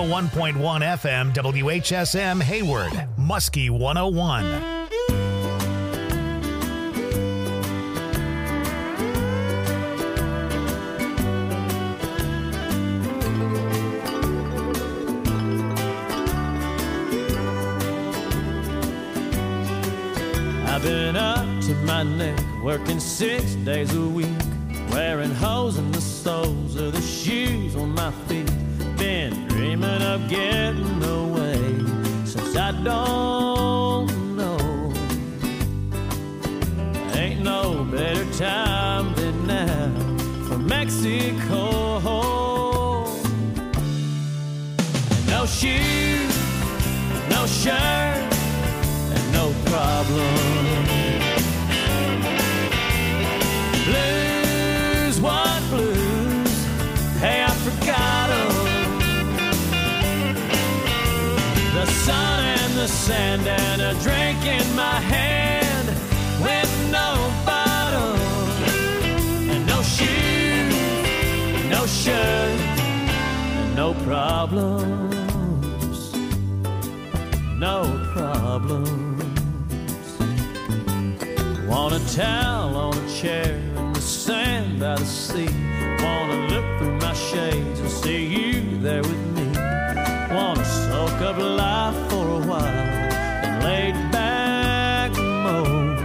101.1 FM, WHSM Hayward, Muskie 101. I've been up to my neck, working 6 days a week, wearing holes in the soles of the shoes on my feet. Been dreaming of getting away since I don't know. Ain't no better time than now for Mexico. No shoes, no shirt, no problem. Blues, what blues? Hey, I forgot 'em. The sun and the sand and a drink in my hand with no bottle and no shoes, no shirt, and no problems, no problems. Want a towel on a chair in the sand by the sea. Wanna look through my shades and see you there with me. Wanna soak up life for a while and laid back mode.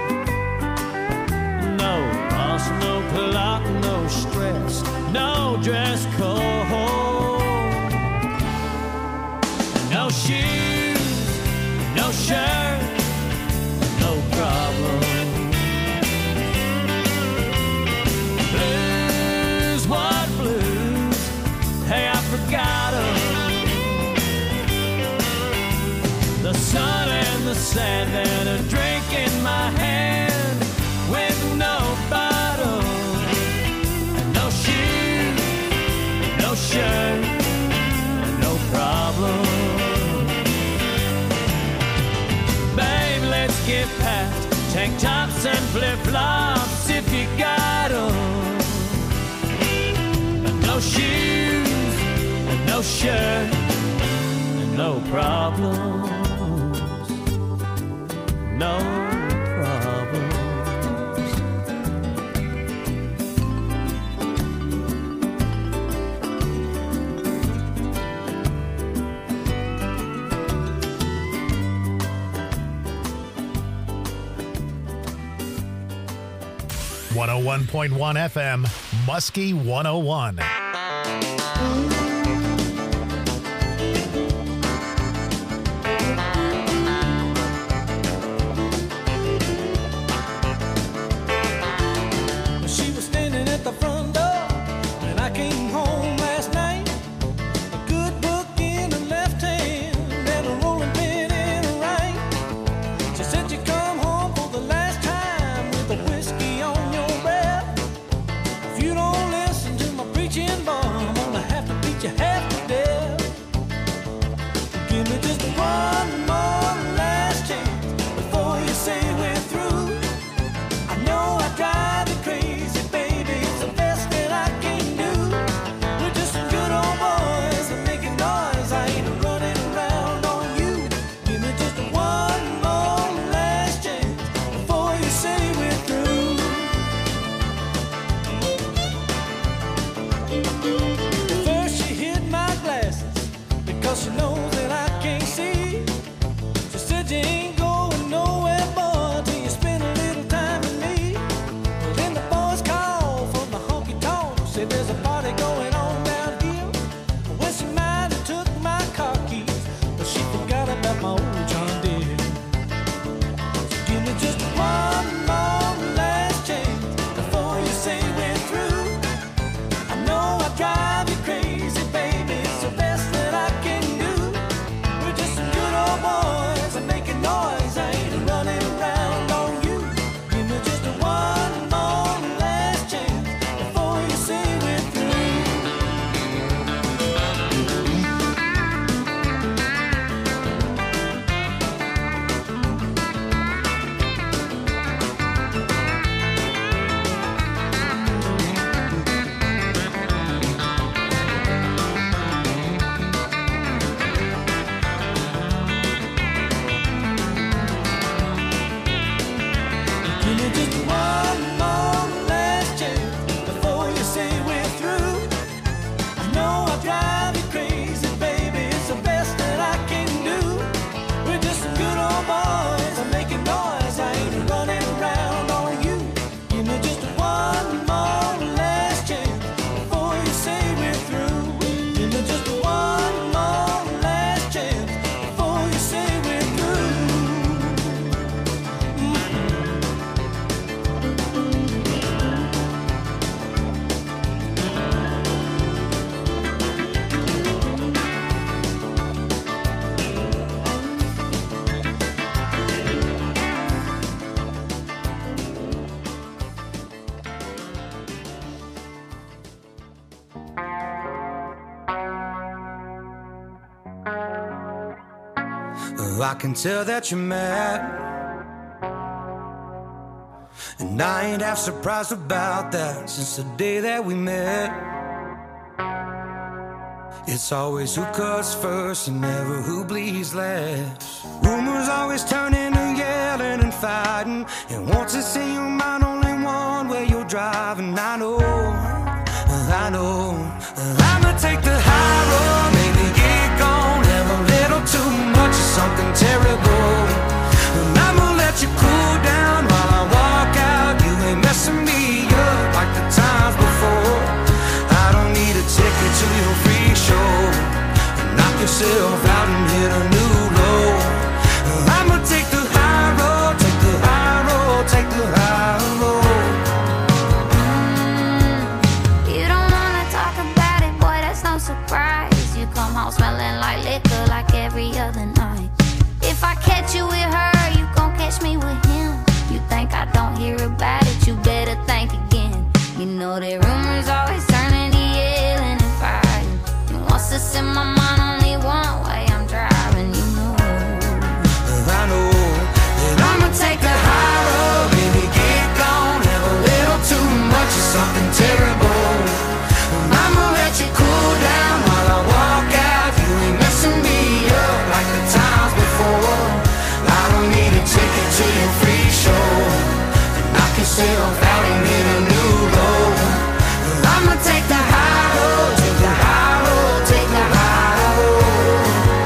No boss, no clock, no stress, no dress code. No shoes, no shirt, no problem. Blues, what blues? Hey, I forgot 'em. The sun and the sand and a drink in my hand with no bottle and no shoes, no shirt, no problem. Babe, let's get past tank tops and flip-flops if you got 'em. And no shoes and no shirt and no problem. No problems. .1 FM, Muskie 101. If you don't listen to my preaching, boy, I'm gonna have to be Give me just one more last chance before you say we're through. I know I drive you crazy, baby, it's the best that I can do. We're just good old boys, I'm making noise, I ain't running around on you. Give me just one more last chance before you say we're through. Give me just one more last chance before you say we're through. I can tell that you're mad, and I ain't half surprised about that. Since the day that we met, it's always who cuts first and never who bleeds last. Rumors always turning to yelling and fighting, and once it's in your mind only one way you're driving. I know I'ma take the high road, maybe get gone, have a little too much of something terrible, and I'ma let you cool down while I walk out. You ain't messing me up like the times before. I don't need a ticket to your free show. Knock yourself out and hit a new low. I'ma take the high road, take the high road, take the high road. Surprise, you come home smelling like liquor like every other night. If I catch you with her, you gon' catch me with him. You think I don't hear about it, you better think again. You know that rumors always turning to yelling and fighting, and once it's in my mind only one way I'm driving. You know I know that I'ma take the high road, baby, get gone, have a little too much of something terrible. I'ma let you cool down while I walk out. You ain't messing me up like the times before. I don't need a ticket to your free show. Knock yourself out and hit a new low. I'ma take the high road, take the high road, take the high road.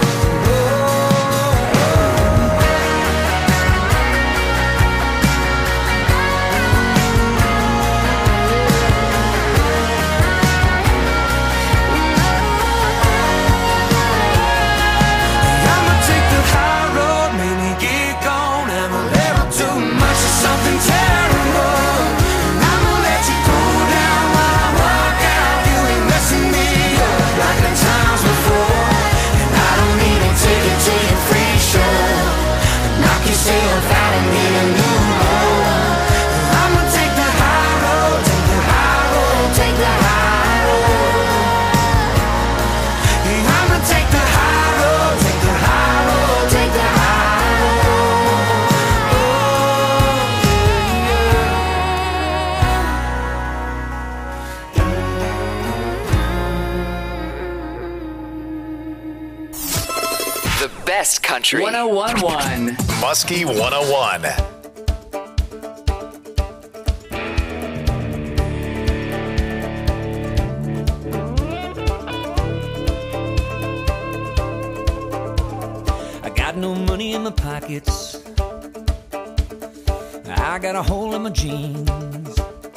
Best country. 1011. Muskie 101. I got no money in my pockets. I got a hole in my jeans.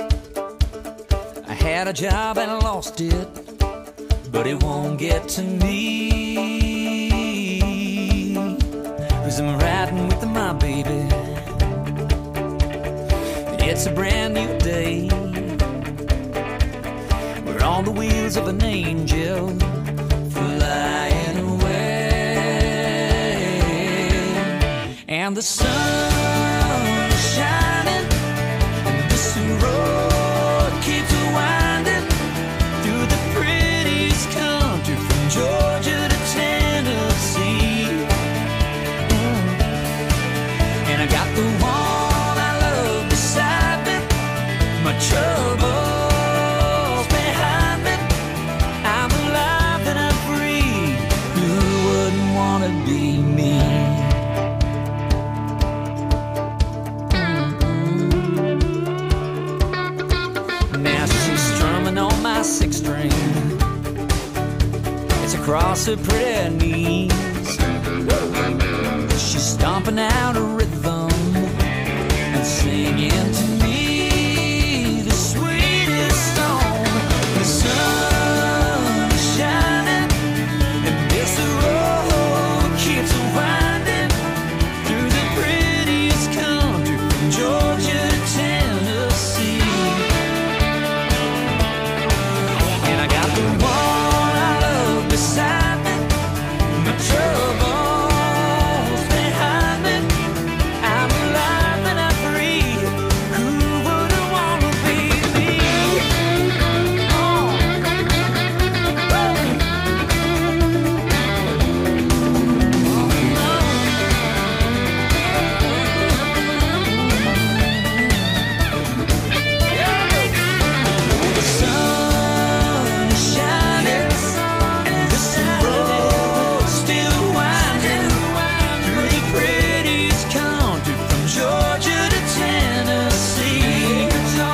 I had a job and I lost it, but it won't get to me. 'Cause I'm riding with my baby. It's a brand new day. We're on the wheels of an angel flying away. And the sun is shining, and this road keeps winding through the prettiest country from Georgia to Tennessee. And I got the one I love beside me, my troubles behind me. I'm alive and I'm free. Who wouldn't wanna be me? across her pretty knees. She's stomping out a rhythm and singing to me the sweetest song. The sun is shining and this road keeps winding through the prettiest country from Georgia to Tennessee. And I got the one I love beside me, my troubles behind me. I'm alive and I'm free. Who wouldn't wanna be me? The sun is shining and this road still winding through the prettiest country from Georgia to Tennessee.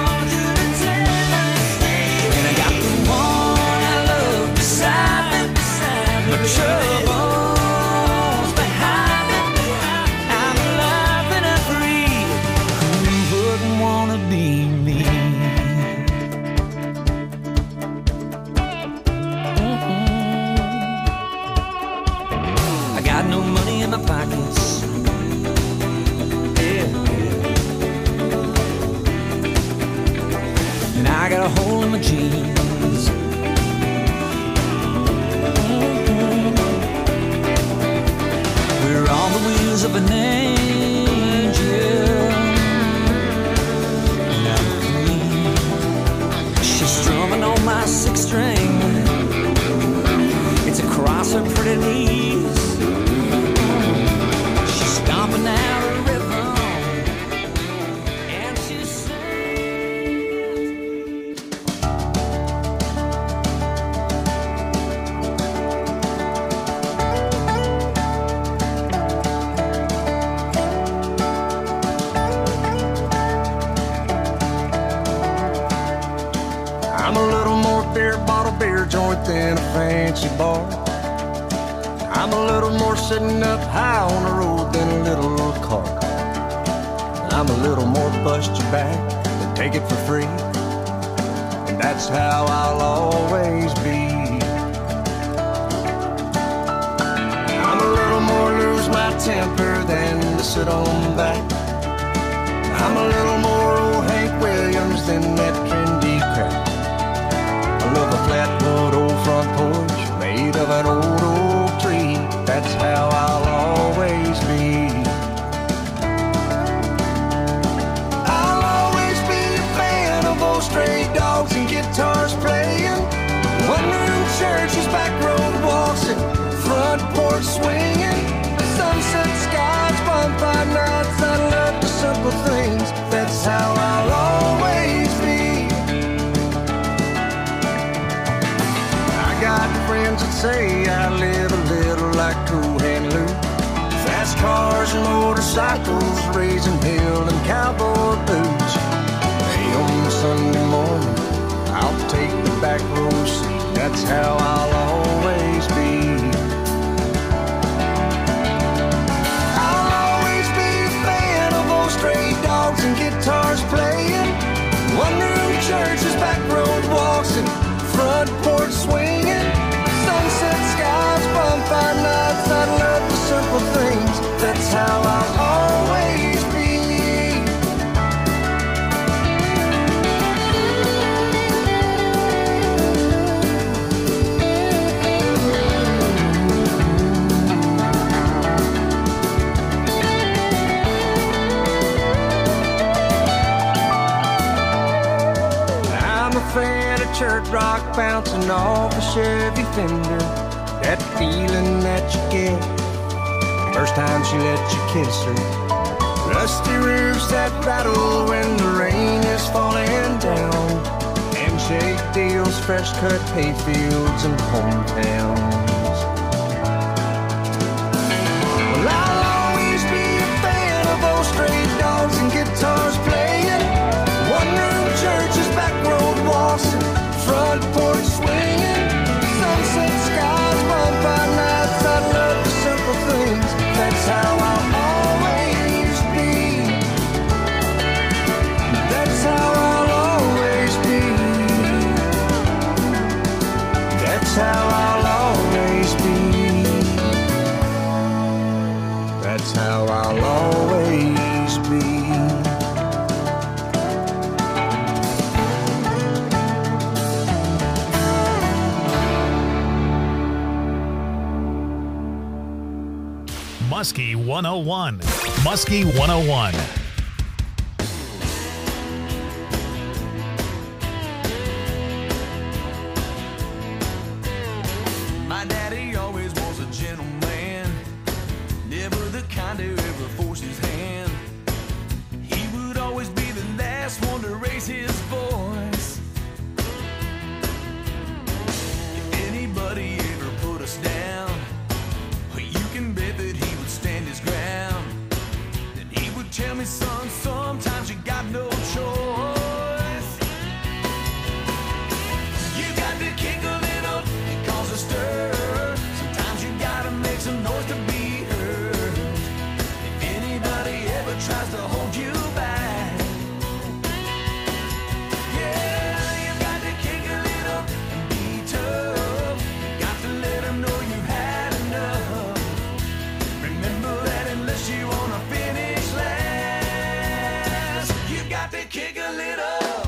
And I got the one I love beside me, my troubles behind me. I'm alive and I'm free. Who wouldn't wanna be me? I got no money in my pockets. Yeah. And I got a hole in my jeans. We're on the wheels of an angel. And I'm free. She's strumming on my sixth string. It's across her pretty knees. She's stomping out a rhythm and she sings. I'm a little more beer bottle beer joint than a fancy bar. I'm a little more sitting up high on the road than a little car. I'm a little more bust your back than take it for free. And that's how I'll always be. I'm a little more lose my temper than to sit on back. I'm a little more old Hank Williams than that trendy crap. I love a flatwood old front porch made of an old oak tree. That's how I'll always be. I'll always be a fan of old stray dogs and guitars playing, one-room churches, back road waltzing, front porch swinging, sunset skies, bonfire nights. I love the simple things. That's how I'll always be. I got friends that say I live a little like Cool Hand Luke. Fast cars and motorcycles, raising hell and cowboy boots. Hey, on Sunday morning, I'll take the back row seat. That's how I'll always be. I'll always be a fan of old stray dogs and guitars playing, one-room churches, back road waltzing, front porch swinging, sunset skies, bonfire nights. I love the simple things. That's how I'll always be. I'm a fan of church rock bouncing off a Chevy Fender. That feeling that you get first time she let you kiss her. Rusty roofs that rattle when the rain is falling down. Handshake deals, fresh cut hayfields and hometowns. Well, I'll always be a fan of old stray dogs and guitars playing, one-room churches, back road waltzing, front porch swinging, sunset skies, Muskie 101. Muskie 101. My daddy always was a gentleman, never the kind to ever force his hand. He would always be the last one to raise his voice. If anybody ever put us down, you can bet that he would stand his ground. Then he would tell me, son, sometimes you got no choice. You got to kick a little and cause a stir. Sometimes you gotta make some noise to be heard. If anybody ever tries to hold you back, yeah, you got to kick a little and be tough. You got to let them know you've had enough. Remember that unless you wanna finish last, you got to kick a little.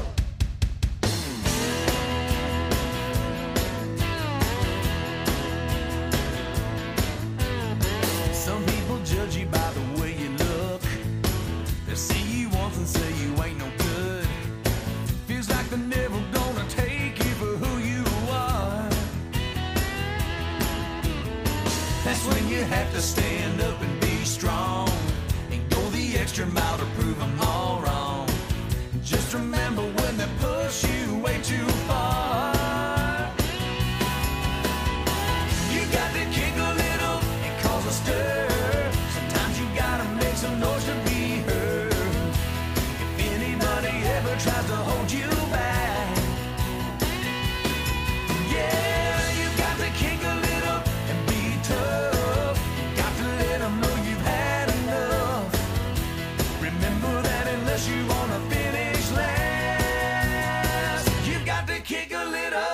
Some people judge you by the way you look. They see you once and say you ain't no good. Feels like they're never gonna take you for who you are. That's when you have to stand up and be strong and go the extra mile to prove them all wrong. Just remember when they push you way too far, you got to kick a little and cause a stir. Sometimes you gotta make some noise to be heard. If anybody ever tries to hold you back, yeah, you got to kick a little and be tough. You got to let them know you've had enough. Remember that unless you wanna finish last, you got to kick a little.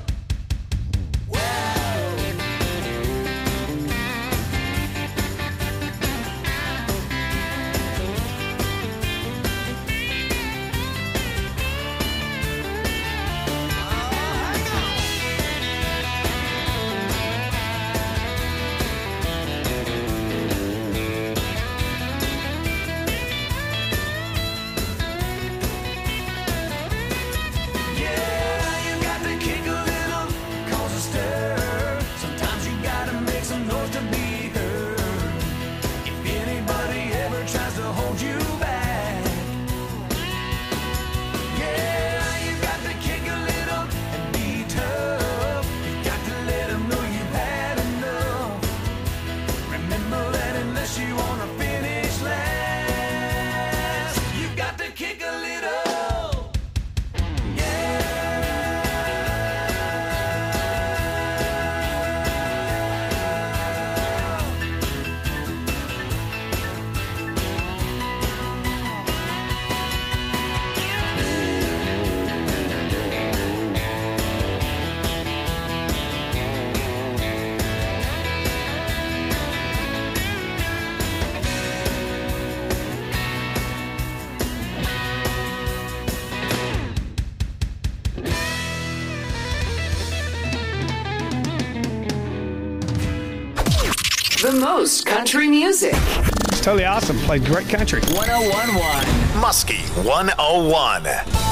The most country music. It's totally awesome. Played great country. 1011. Muskie 101.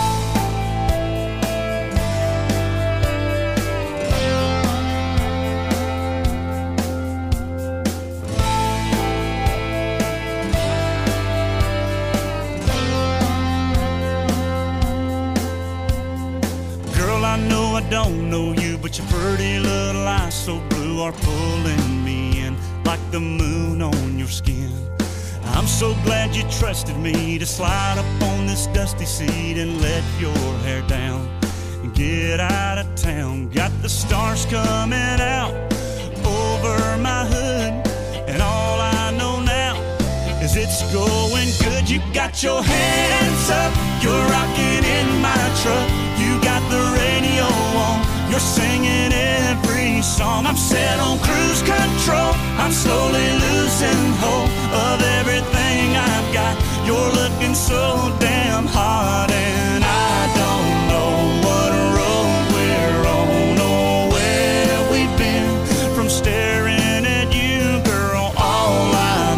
Girl, I know I don't know you, but your pretty little eyes so blue are pulling me in like the moon on your skin. I'm so glad you trusted me to slide up on this dusty seat and let your hair down and get out of town. Got the stars coming out over my hood, and all I know now is it's going good. You got your hands up, you're rocking in my truck. You got the radio on, you're singing every song. I'm set on cruise control, I'm slowly losing hope of everything I've got. You're looking so damn hot, and I don't know what road we're on or where we've been. From staring at you, girl, all I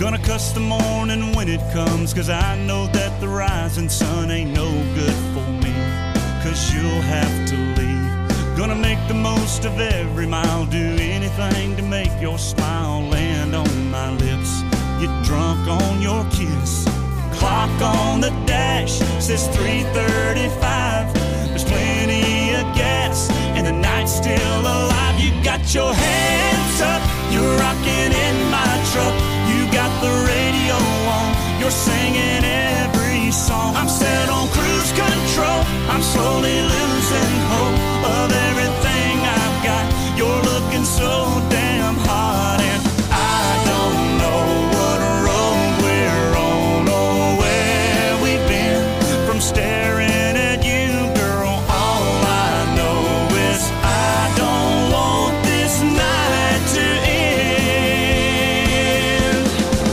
Gonna cuss the morning when it comes, 'cause I know that the rising sun ain't no good for me, 'cause you'll have to leave. Gonna make the most of every mile, do anything to make your smile land on my lips, get drunk on your kiss. Clock on the dash says 3:35. There's plenty of gas and the night's still alive. You got your hands up, you're rocking in my truck. You got the radio on, you're singing every song. I'm set on cruise control, I'm slowly losing hope of everything I've got. You're looking so damn hot, and I don't know what road we're on or where we've been from staring at you, girl. All I know is I don't want this night to end.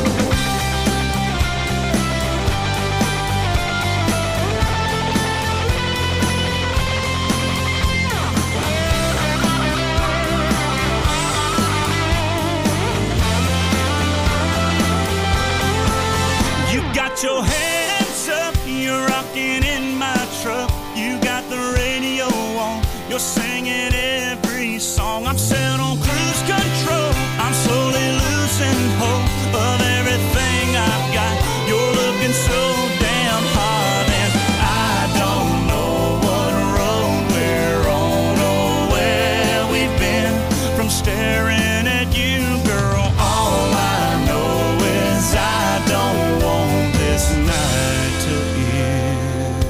You got your hands up, you're rocking in my truck. You got the radio on, you're singing every song. I'm set on cruise control, I'm slowly losing hope of everything I've got. You're looking so damn hot, and I don't know what road we're on or where we've been from staring at you, girl. All I know is I don't want this night to end.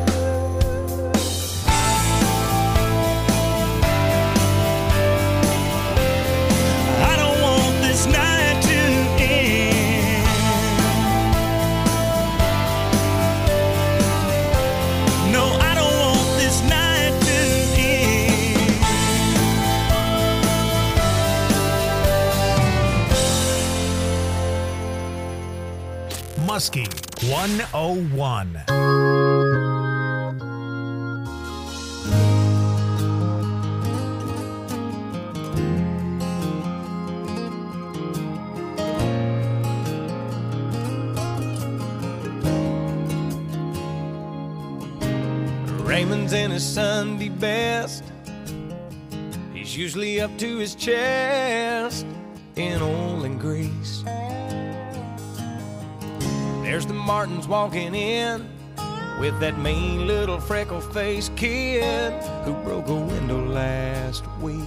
I don't want this night to end. No, I don't want this night to end. Muskie 101. Raymond's in his Sunday best. He's usually up to his chest in oil and grease. There's the Martins walking in with that mean little freckle-faced kid who broke a window last week.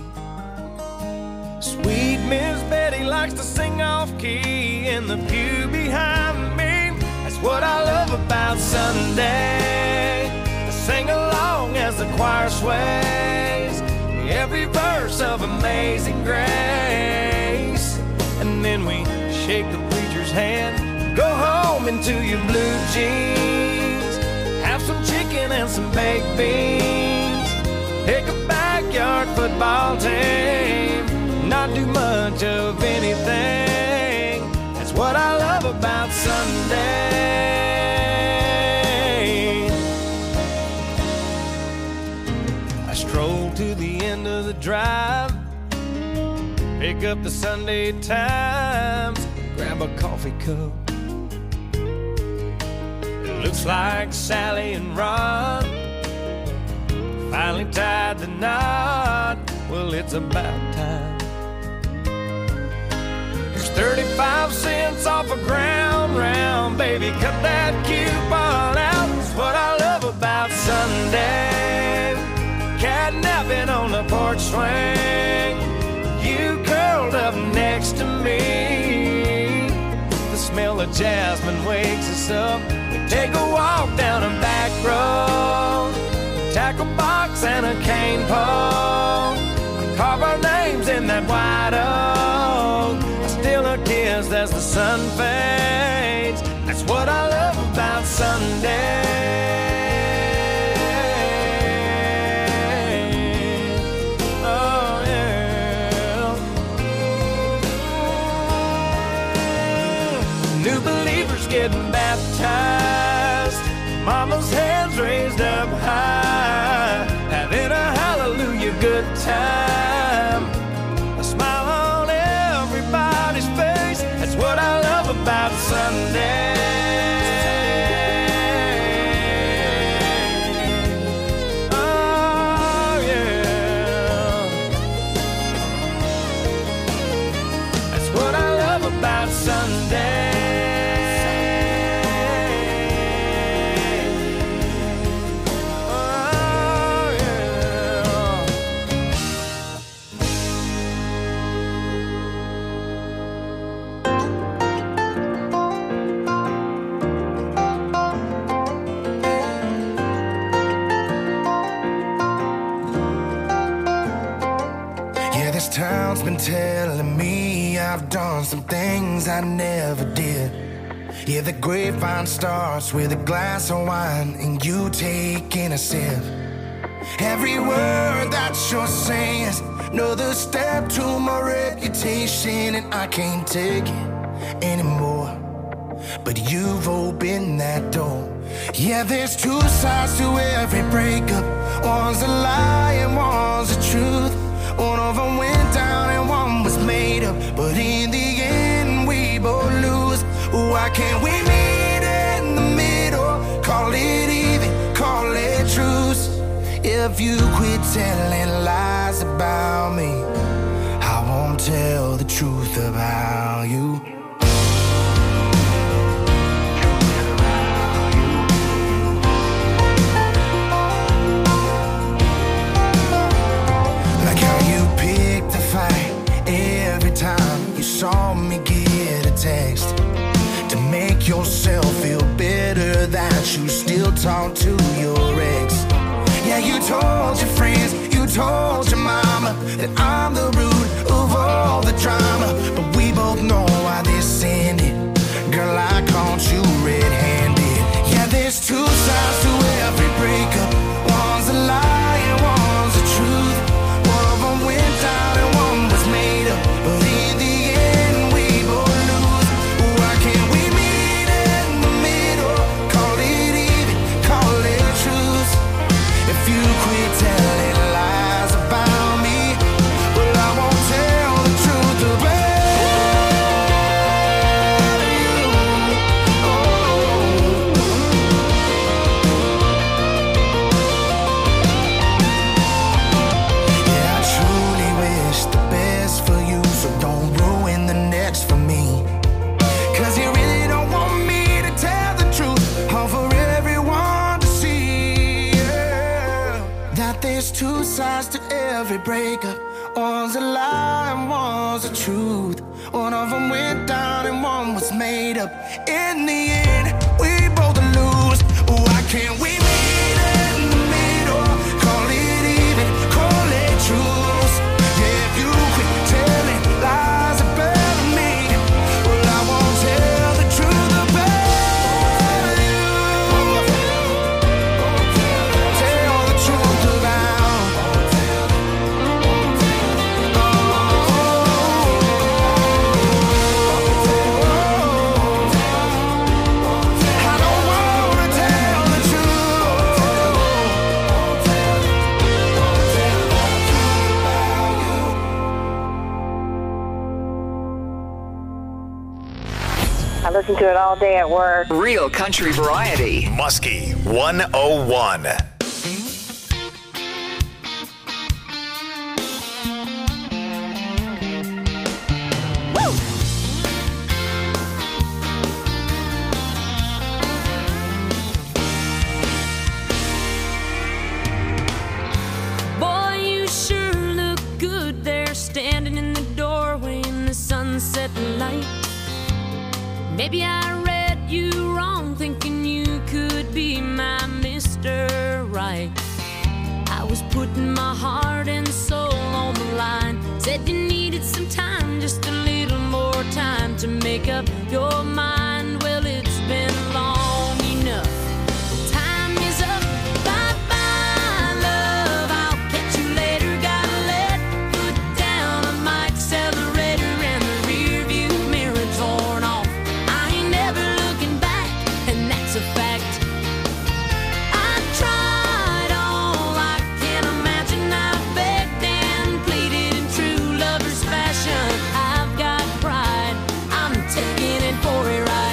Sweet Miss Betty likes to sing off-key in the pew behind me. That's what I love about Sunday. Sing along as the choir sways every verse of Amazing Grace. And then we shake the preacher's hand, go home into your blue jeans, have some chicken and some baked beans, pick a backyard football team, not do much of anything. That's what I love about Sunday. Stroll to the end of the drive, pick up the Sunday Times, grab a coffee cup. It looks like Sally and Ron finally tied the knot. Well, it's about time. There's 35 cents off a ground round, baby, cut that coupon out. That's what I love about Sunday. Catnapping on the porch swing, you curled up next to me. The smell of jasmine wakes us up. We take a walk down a back road, tackle box and a cane pole, carve our names in that white oak. I steal a kiss as the sun fades. That's what I love about Sunday. Getting baptized, mama's hands raised up high, having a hallelujah good time, a smile on everybody's face. That's what I love about about Sunday. This town's been telling me I've done some things I never did. Yeah, the grapevine starts with a glass of wine and you taking a sip. Every word that you're saying is another step to my reputation, and I can't take it anymore. But you've opened that door. Yeah, there's two sides to every breakup. One's a lie and one's the truth. One of them went down and one was made up, but in the end we both lose. Why can't we meet in the middle? Call it even, call it truce. If you quit telling lies about me, I won't tell the truth about you. Every time you saw me get a text to make yourself feel better that you still talk to your ex. Yeah, you told your friends, you told your mama that I'm the root of all the drama, but we both know why this ended. Girl, I caught you red-handed. Yeah, there's two sides to every breakup. One's a lie and one's the truth. One of them went down and one was made up, but in the end we both lose. Why can't we meet in the middle? Call it even, call it truth. If you quit telling lies about me, well, I won't tell the truth about you. Yeah, I truly wish the best for you, so don't ruin the next for me. Cause you really don't want me to tell the truth, all for everyone to see. Yeah. That there's two sides to every breakup. One's a lie and one's the truth. One of them went down and one was made up. In the end, we both lose. Why can't we meet in the middle? Call it even, call it truth. Yeah, if you quit telling lies about me, well, I won't tell the truth about you. Tell the truth about I don't wanna tell the truth. I listen to it all day at work. Real country variety. Muskie 101. Boy, you sure look good there, standing in the doorway in the sunset light. Maybe I read you wrong, thinking you could be my Mr. Right. I was putting my heart and soul on the line. Said you needed some time, just a little more time to make up your mind. Well, it's been long enough. Time is up. Bye-bye, love. I'll catch you later. Gotta let foot down on my accelerator and the rear view mirror torn off. I ain't never looking back, and that's a fact. I tried all I can imagine. I begged and pleaded in true lover's fashion. I've got pride. I'm taking it for a ride.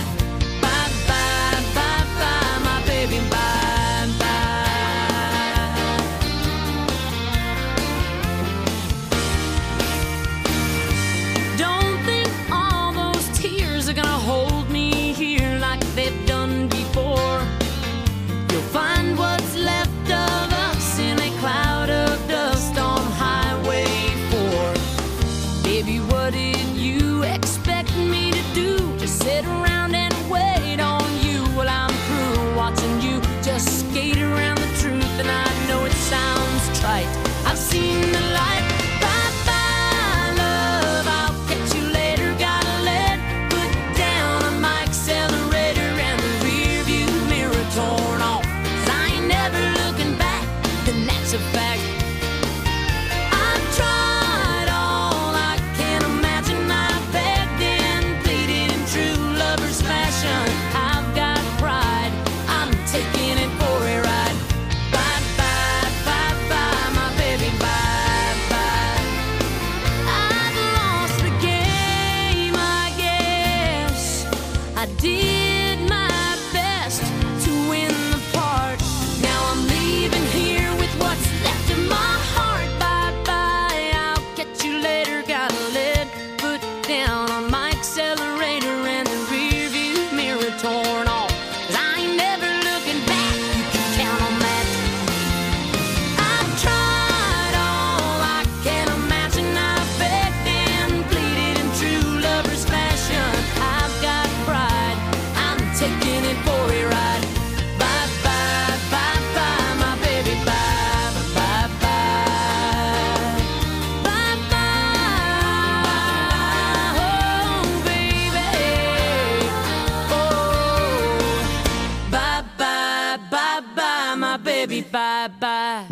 said bye-bye.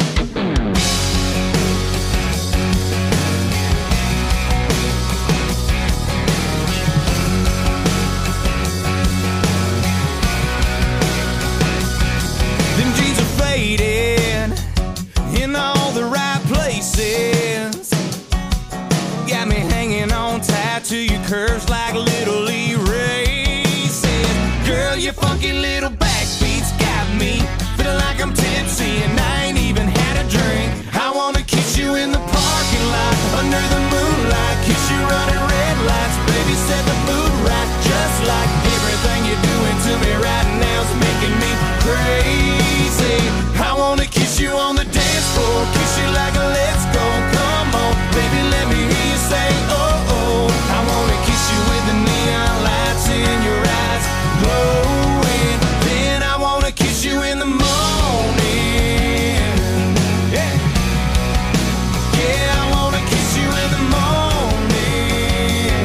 Them jeans are faded in all the right places. Got me hanging on tight to your curves like little erases. Girl, your funky little backbeats got me feeling like I'm tipsy and I ain't even had a drink. I wanna kiss you in the parking lot under the moonlight, kiss you running red lights, baby, set the mood right. Just like everything you're doing to me right now's making me crazy. I wanna kiss you on the dance floor, kiss you like a let's go. Come on, baby, let me hear you say oh oh. I wanna kiss you with the neon lights in your eyes glowing. Then I wanna kiss you in the morning. Yeah, yeah, I wanna kiss you in the morning.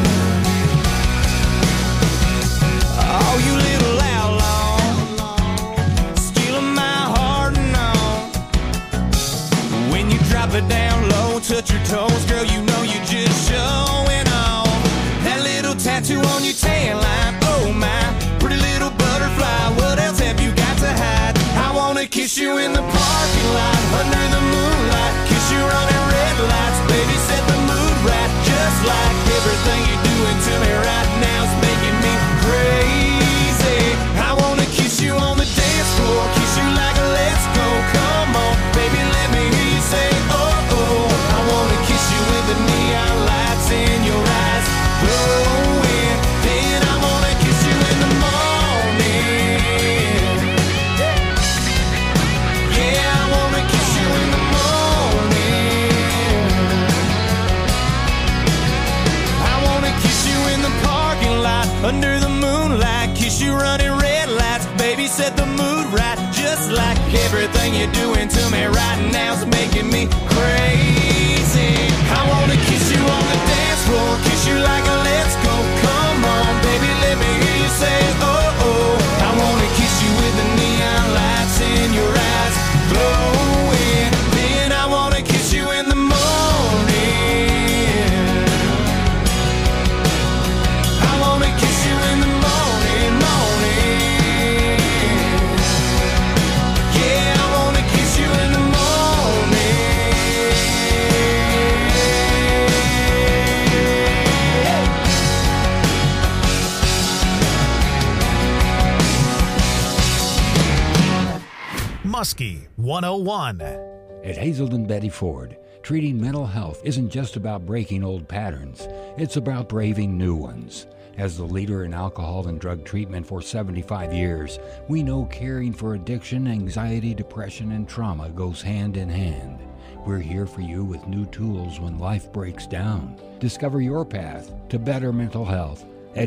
Oh, you little outlaw, stealing my heart and all. When you drop it down low, touch your toes, girl, you know you're just showing off. That little tattoo on your tan line, oh my, pretty little butterfly, what else have you got to hide? I wanna kiss you in the parking lot, under the moonlight, kiss you running red lights, baby, set the mood right. Just like everything you're doing to me right now's making me crazy. I wanna kiss you on the dance floor, kiss you like a let's go. Come on, baby, let me hear you say oh oh. I wanna kiss you with the neon lights in your eyes glowing. Then I wanna kiss you in the morning. Yeah, I wanna kiss you in the morning. I wanna kiss you in the parking lot, under the moonlight, kiss you running red lights, baby, set the mood right. Just like everything you're doing to me right now's making me crazy. I wanna kiss you on the dance floor, kiss you like a let's go. Come on, baby, let me hear you say oh oh. I wanna kiss you with the neon lights in your eyes glowing. Then I wanna kiss you in the morning. I wanna kiss you in the morning, morning. Yeah, I wanna kiss you in the Muskie 101. At Hazelden Betty Ford, treating mental health isn't just about breaking old patterns, it's about braving new ones. As the leader in alcohol and drug treatment for 75 years, we know caring for addiction, anxiety, depression, and trauma goes hand in hand. We're here for you with new tools when life breaks down. Discover your path to better mental health at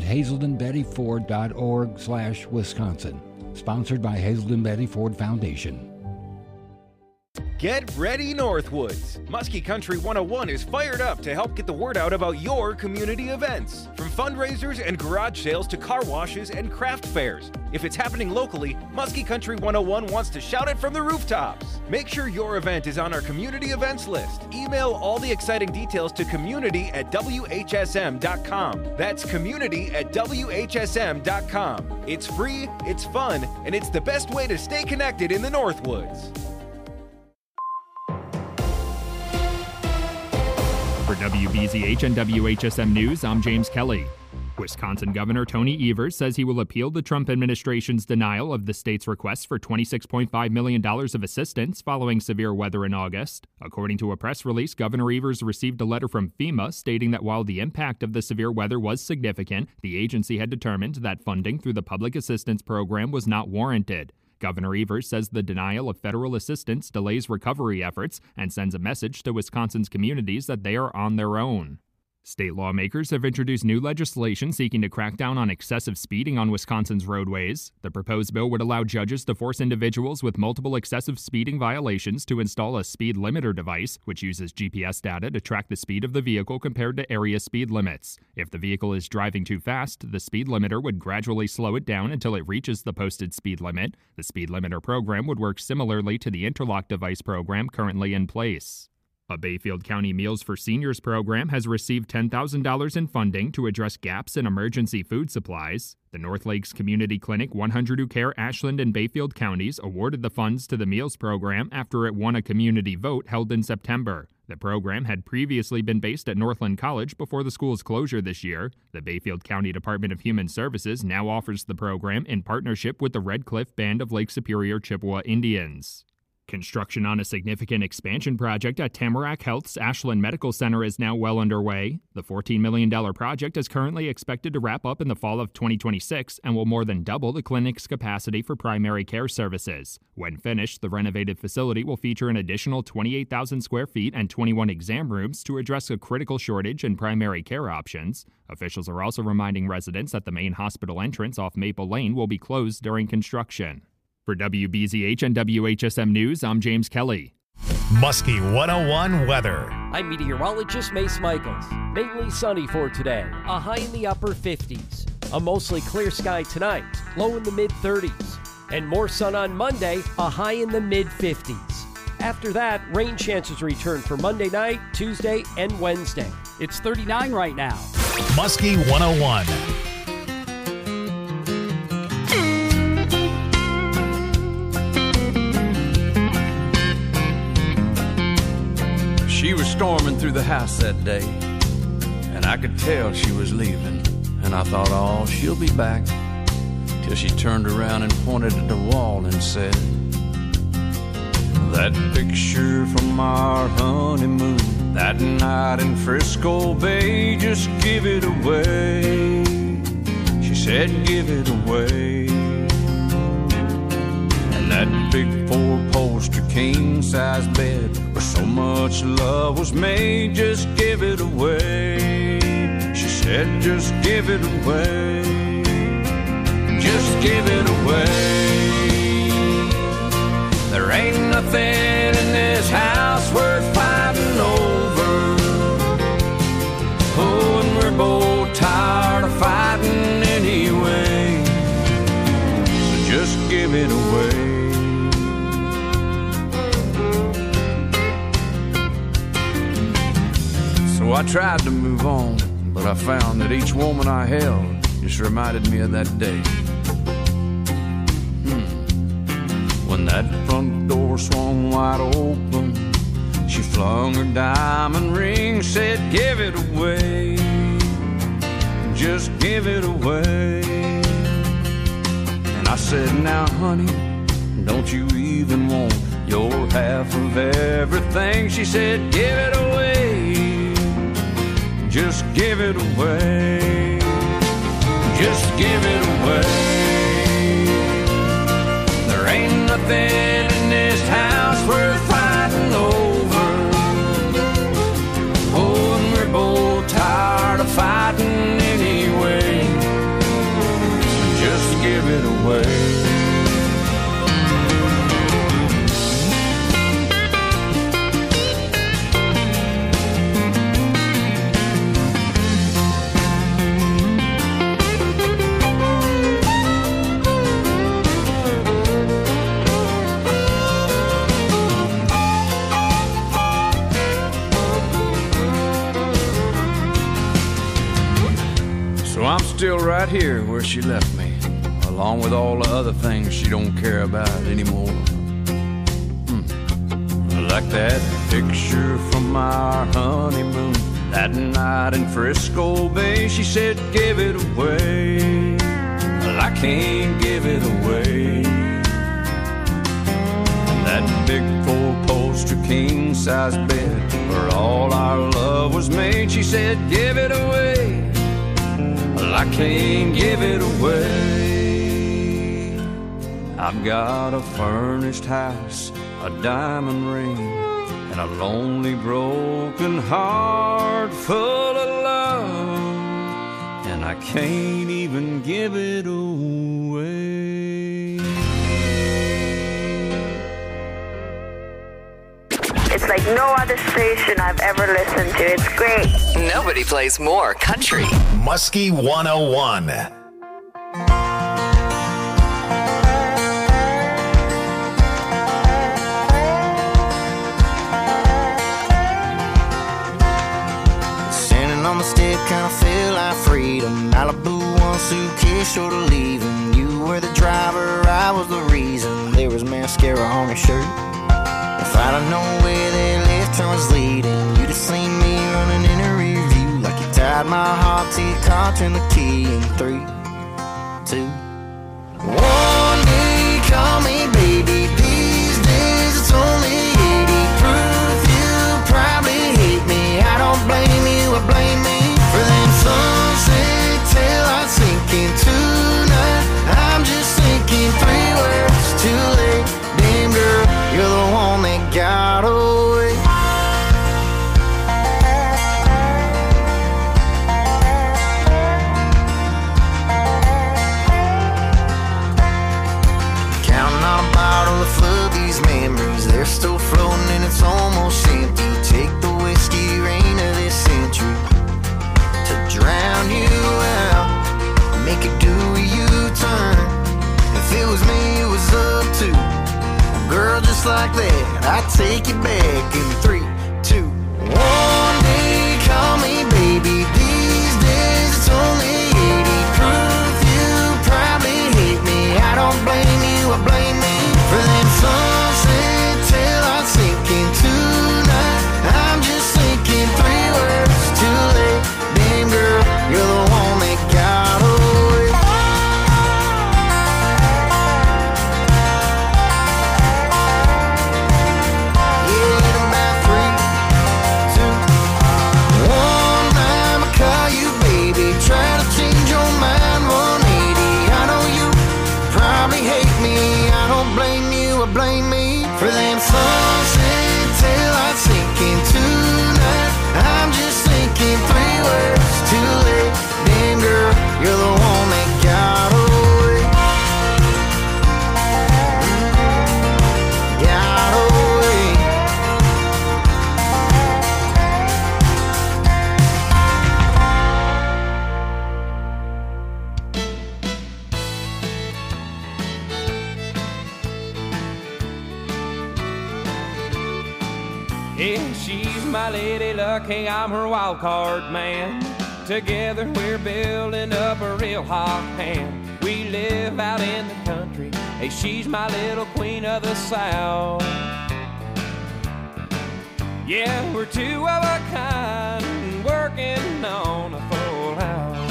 hazeldenbettyford.org/Wisconsin. Sponsored by Hazelden Betty Ford Foundation. Get ready, Northwoods! Muskie Country 101 is fired up to help get the word out about your community events. From fundraisers and garage sales to car washes and craft fairs. If it's happening locally, Muskie Country 101 wants to shout it from the rooftops. Make sure your event is on our community events list. Email all the exciting details to community@whsm.com. That's community@whsm.com. It's free, it's fun, and it's the best way to stay connected in the Northwoods. For WBZH and WHSM News, I'm James Kelly. Wisconsin Governor Tony Evers says he will appeal the Trump administration's denial of the state's request for $26.5 million of assistance following severe weather in August. According to a press release, Governor Evers received a letter from FEMA stating that while the impact of the severe weather was significant, the agency had determined that funding through the Public Assistance Program was not warranted. Governor Evers says the denial of federal assistance delays recovery efforts and sends a message to Wisconsin's communities that they are on their own. State lawmakers have introduced new legislation seeking to crack down on excessive speeding on Wisconsin's roadways. The proposed bill would allow judges to force individuals with multiple excessive speeding violations to install a speed limiter device, which uses GPS data to track the speed of the vehicle compared to area speed limits. If the vehicle is driving too fast, the speed limiter would gradually slow it down until it reaches the posted speed limit. The speed limiter program would work similarly to the interlock device program currently in place. A Bayfield County Meals for Seniors program has received $10,000 in funding to address gaps in emergency food supplies. The North Lakes Community Clinic 100 Who Care Ashland and Bayfield counties awarded the funds to the meals program after it won a community vote held in September. The program had previously been based at Northland College before the school's closure this year. The Bayfield County Department of Human Services now offers the program in partnership with the Red Cliff Band of Lake Superior Chippewa Indians. Construction on a significant expansion project at Tamarack Health's Ashland Medical Center is now well underway. The $14 million project is currently expected to wrap up in the fall of 2026 and will more than double the clinic's capacity for primary care services. When finished, the renovated facility will feature an additional 28,000 square feet and 21 exam rooms to address a critical shortage in primary care options. Officials are also reminding residents that the main hospital entrance off Maple Lane will be closed during construction. For WBZH and WHSM News, I'm James Kelly. Muskie 101 weather. I'm meteorologist Mace Michaels. Mainly sunny for today, a high in the upper 50s. A mostly clear sky tonight, low in the mid-30s. And more sun on Monday, a high in the mid-50s. After that, rain chances return for Monday night, Tuesday, and Wednesday. It's 39 right now. Muskie 101. She was storming through the house that day, and I could tell she was leaving. And I thought, oh, she'll be back. Till she turned around and pointed at the wall and said, that picture from our honeymoon, that night in Frisco Bay, just give it away. She said, give it away. And that big four-poster king-size bed where so much love was made, just give it away. She said, just give it away. Just give it away. There ain't nothing in this house worth fighting over. Oh, and we're both tired of fighting anyway. So just give it away. So I tried to move on, but I found that each woman I held just reminded me of that day. When that front door swung wide open, she flung her diamond ring, said, give it away. Just give it away. And I said, now honey, don't you even want your half of everything? She said, give it away. Just give it away. Just give it away. There ain't nothing in this house worth fighting over. Oh, and we're both tired of fighting anyway. So just give it away. I'm still right here where she left me, along with all the other things she don't care about anymore. Like that picture from our honeymoon, that night in Frisco Bay. She said, give it away. Well, I can't give it away. And that big four-poster king-size bed where all our love was made, she said, give it away. Well, I can't give it away. I've got a furnished house, a diamond ring, and a lonely broken heart full of love. I can't even give it away. It's like no other station I've ever listened to. It's great. Nobody plays more country. Muskie 101. On the step, kinda feel like freedom. Malibu, one suitcase short of leaving. You were the driver, I was the reason. There was mascara on your shirt. If I'd have known where that left turn was leading, you'd have seen me running in a rear view. Like you tied my heart to your car, turned the key in 3, 2, 1 day, call me baby. These days it's only 80 proof. You probably hate me. I don't blame you, I blame me for them sunset taillights sinking tonight. I'm just thinking 3 words too late. Damn girl, you're the one that got away. Counting on a bottle to flood these memories. They're still floating and it's almost empty. Take the whiskey rain of this century to drown you out, make it do a U-turn. If it was me, it was up to a girl just like that. I'd take you back in 3, 2, 1 day, call me baby. These days it's only 80 proof. You probably hate me. I don't blame you, I blame me for them sunset taillights sinking tonight. I'm just thinking 3 words too late. Damn girl, you're the one that got away. Yeah, in about 3, 2, 1. I'ma call you baby. Try to change your mind 180. I know you probably hate me. I don't blame you, I blame me for them sunset taillights sinking tonight. I'm just thinking 3 words too late. Damn girl, you're the one that got away. Got away. Yeah, she's my lady lucky, I'm her wild card man. Together we're building up a real hot hand. We live out in the country. Hey, she's my little queen of the South. Yeah, we're 2 of a kind, working on a full house.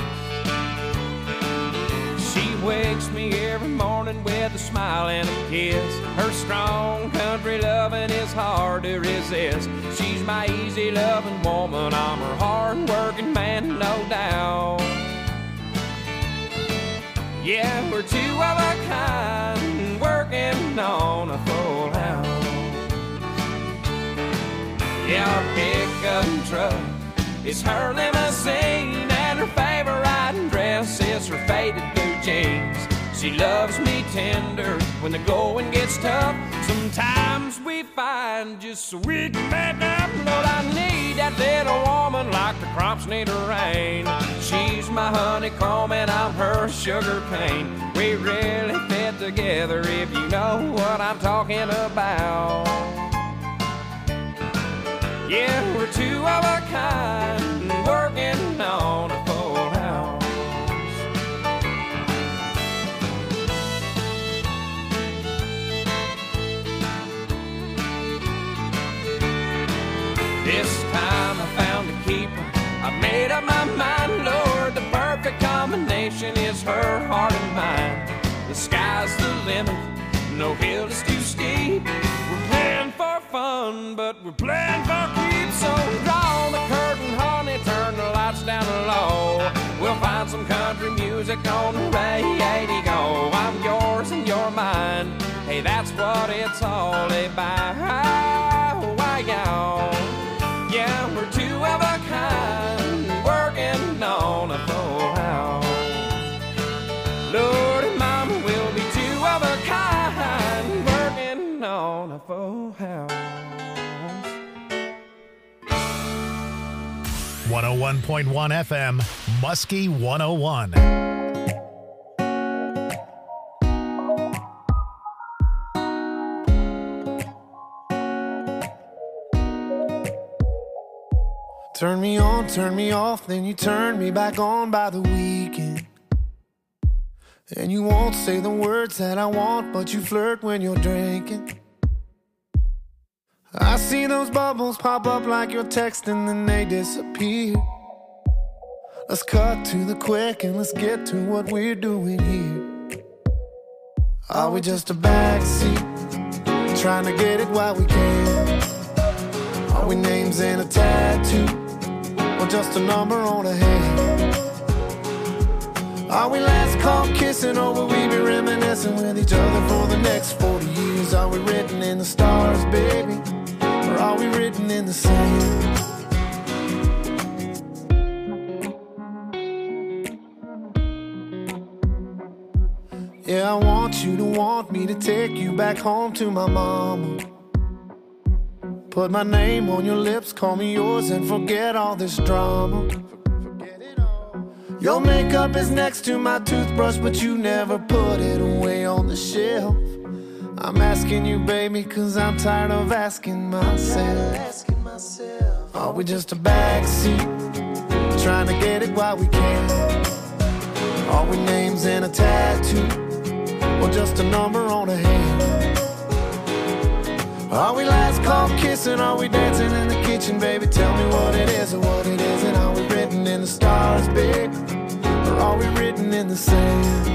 She wakes me every morning with a smile and a kiss. Her strong country loving is hard to resist. She's my easy loving woman, I'm her hard working man, no doubt. Yeah, we're 2 of a kind, working on a full house. Yeah, our pickup truck is her limousine, and her favorite riding dress is her faded blue jeans. She loves me tender when the going gets tough. Sometimes we find just so we can make up. Lord, I need that little woman like the crops need a rain. She's my honeycomb and I'm her sugar cane. We really fit together if you know what I'm talking about. Yeah, we're 2 of a kind, working on a full house. This time I found a keeper, I made up my mind, Lord, the perfect combination is her heart and mine. The sky's the limit, no hill is too steep. We're playing for fun, but we're playing for keeps. So draw the curtain, honey, turn the lights down low. We'll find some country music on the radio. I'm yours and you're mine. Hey, that's what it's all about. Why, y'all? Yeah, we're 2 of a kind, working on a full 101.1 FM, Muskie 101. Turn me on, turn me off, then you turn me back on by the weekend. And you won't say the words that I want, but you flirt when you're drinking. I see those bubbles pop up like you're texting, then they disappear. Let's cut to the quick and let's get to what we're doing here. Are we just a backseat, trying to get it while we can? Are we names in a tattoo, or just a number on a hand? Are we last call kissing, or will we be reminiscing with each other for the next 40 years? Are we written in the stars, baby, or are we written in the sand? Yeah, I want you to want me to take you back home to my mama. Put my name on your lips, call me yours, and forget all this drama. Your makeup is next to my toothbrush, but you never put it away on the shelf. I'm asking you, baby, cause I'm tired of asking myself. Are we just a backseat, trying to get it while we can? Are we names in a tattoo, or just a number on a hand? Are we last call kissing, are we dancing in the kitchen, baby? Tell me what it is or what it isn't. Are we written in the stars, babe, or are we written in the sand?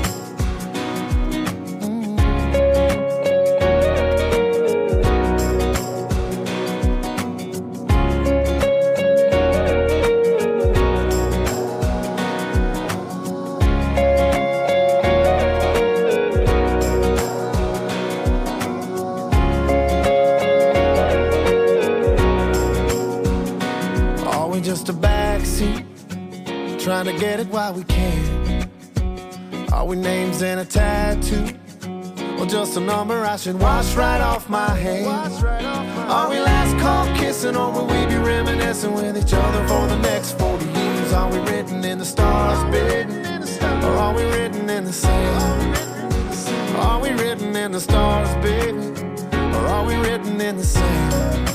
Just a backseat, trying to get it while we can. Are we names in a tattoo, or just a number I should wash right off my hands? Are we last call kissing, or will we be reminiscing with each other for the next 40 years? Are we written in the stars, baby, or are we written in the sand? Are we written in the stars, baby, or are we written in the sand?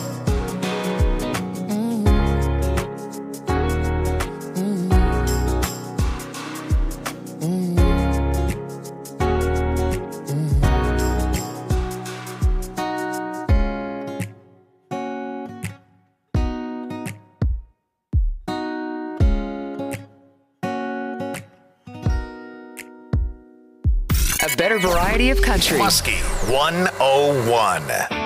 A better variety of country. Muskie 101.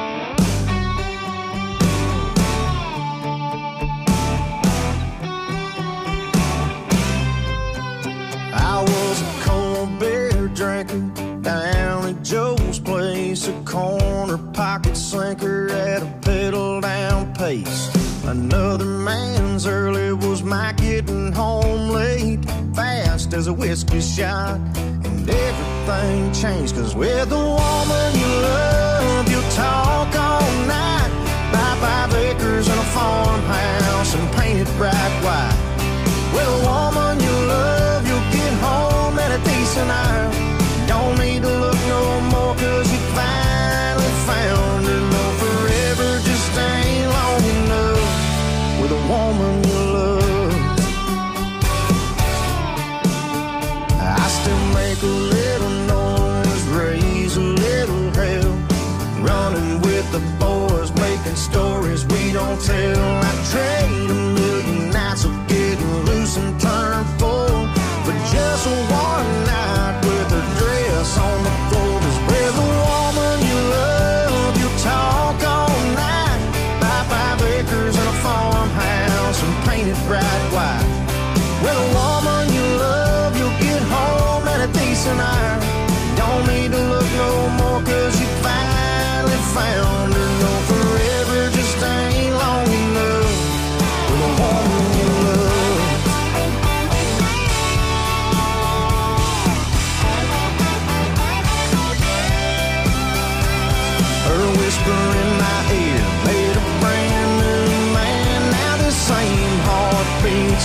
I was a cold beer drinker down at Joe's place, a corner pocket sinker at a pedal down pace. Another man's early was my getting home late, fast as a whiskey shot, and everything changed. Cause with the woman you love, you'll talk all night, buy 5 acres and a farmhouse and paint it bright white. With a woman you love, you'll get home at a decent hour. Don't need to look no more, cause you finally found her. No, forever just ain't long enough with a woman you love. I still make a little noise, raise a little hell, running with the boys, making stories we don't tell. I trade a million nights of getting loose and turn full for just one night with her dress on the floor. Cause with a woman you love, you'll talk all night, buy 5 acres and a farmhouse and paint it bright white. With a woman you love, you'll get home at a decent hour. Don't need to look no more, cause you finally found her. No, forever just ain't long enough with a woman you love. Her whisper in my ear made a brand new man. Now the same heartbeat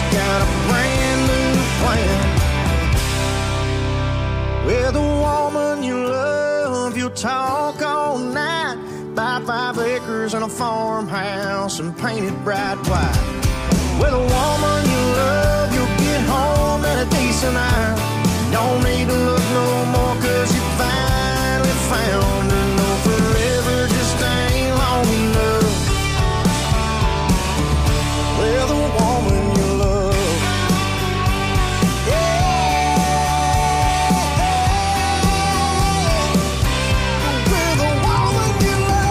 farmhouse and paint it bright white. With a woman you love, you'll get home at a decent hour. Don't need to look no more, cause you finally found her. No, forever just ain't long enough. With a woman you love. Yeah. With a woman you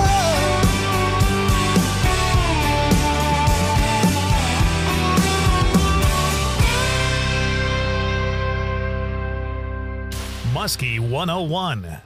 love. Muskie 101.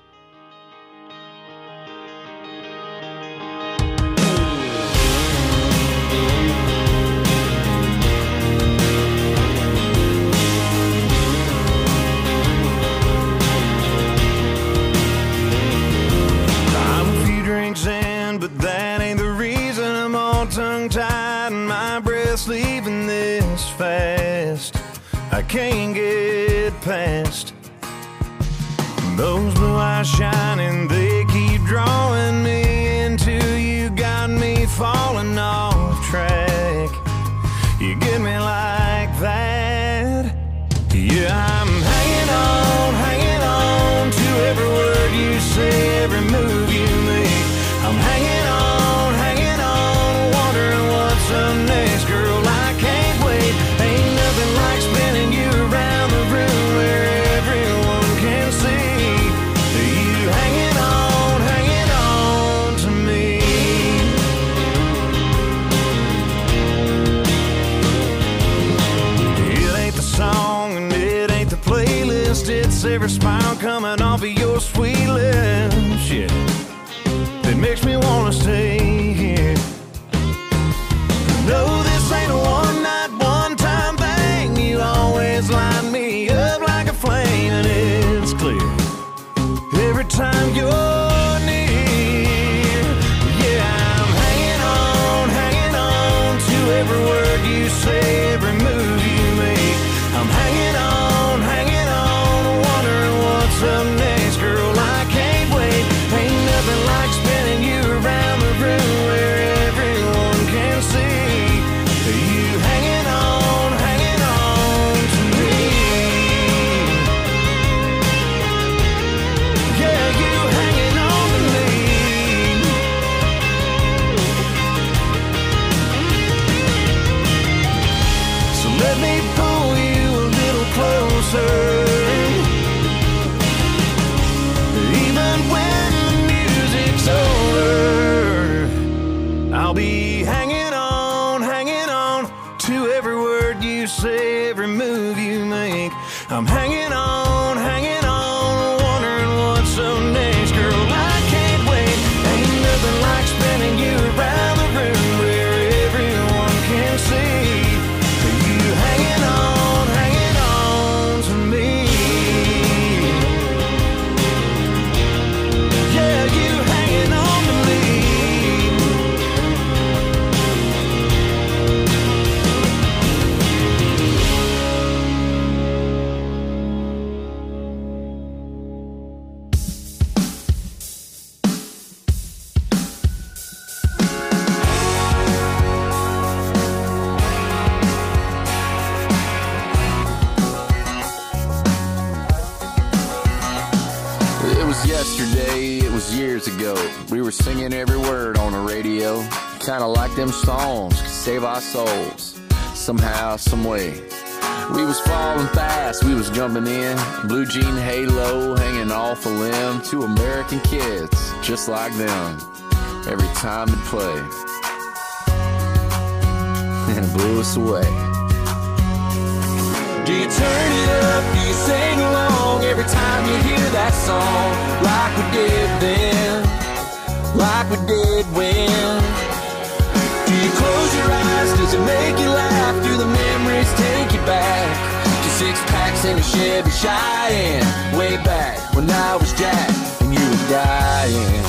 But that ain't the reason I'm all tongue-tied and my breath's leaving this fast. I can't get past those blue eyes shining, they keep drawing me into you, got me falling off track. You get me like that. Yeah, I'm hanging on to every word you say, every move you make. I'm hanging on, wondering what's up next. Girl, I can't wait. Ain't nothing like spinning you around the room where everyone can see you hanging on to me. It ain't the song and it ain't the playlist, it's every smile coming off of your sweet lips. Yeah, that makes me wanna stay here. No, this ain't a one-night, one-time thing. You always light me up like a flame, and it's clear every time you're near. Yeah, I'm hanging on to every word you say, every move you make. I'm hanging on, wondering what's up next. Girl, I can't wait. Ain't nothing like spinning you around the room where everyone can see you hanging on to me. Yeah, you hanging on to me. So let me pull you a little closer. Even when the music's over, I'll be hanging on to every word you say, every move you make. I'm hanging on, wondering what's up next. Girl, I can't wait. Ain't nothing like spinning you around the room where everyone can see you hanging on to me. Yeah, you hanging on to me. It was yesterday, it was years ago. We were singing every word on the radio. Kinda like them songs could save our souls. Somehow, some way. We was falling fast, we was jumping in. Blue jean halo hanging off a limb. Two American kids, just like them. Every time it played. And it blew us away. Do you turn it up? Do you sing along every time you hear that song? Like we did then, like we did when. Do you close your eyes? Does it make you laugh? Do the memories take you back to six packs in a Chevy Cheyenne? Way back when I was Jack and you were dying.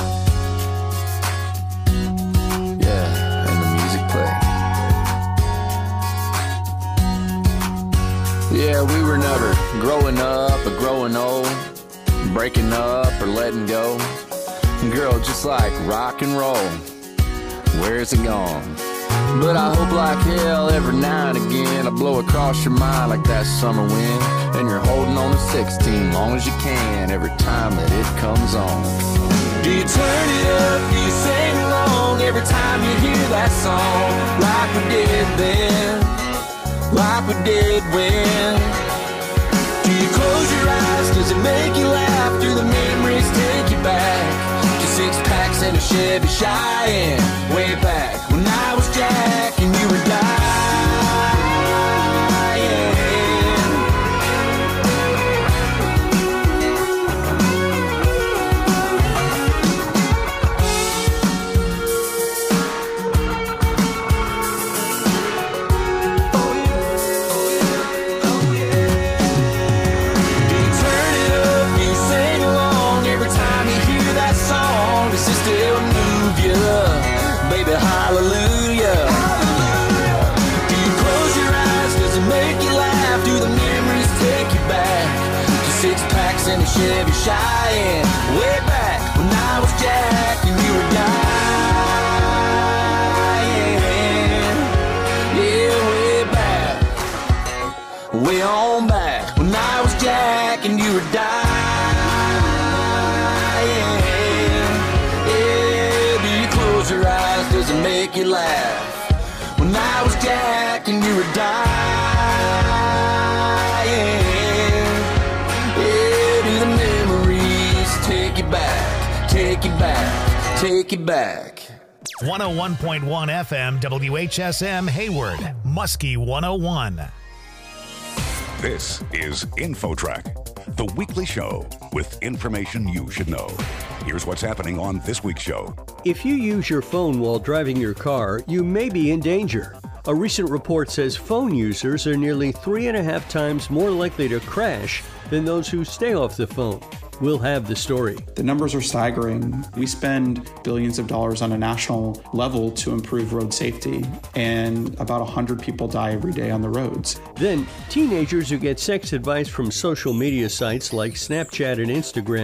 Yeah, and the music played. Yeah, we were never growing up or growing old, breaking up or letting go. Girl, just like rock and roll. where's it gone? But I hope like hell every now and again I blow across your mind like that summer wind, and you're holding on to 16 long as you can every time that it comes on. Do you turn it up, do you sing along every time you hear that song? Like we did then, like we did when. Do you close your eyes, does it make you laugh? Do the memories take you back to 6 packs and a Chevy Cheyenne? Way back when I was Jack and you were dying. Hallelujah. Do you close your eyes? Does it make you laugh? Do the memories take you back to 6 packs and a Chevy Cheyenne? Way back when I was Jack and you were dying. Yeah, way back, way on back when I was Jack and you were dying. Your eyes, does it make you laugh? When I was Jack and you were dying. Yeah, do the memories take you back, take you back, take you back. 101.1 FM WHSM Hayward, Muskie 101. This is InfoTrack, the weekly show with information you should know. Here's what's happening on this week's show. If you use your phone while driving your car, you may be in danger. A recent report says phone users are nearly 3.5 times more likely to crash than those who stay off the phone. We'll have the story. The numbers are staggering. We spend billions of dollars on a national level to improve road safety, and about 100 people die every day on the roads. Then, teenagers who get sex advice from social media sites like Snapchat and Instagram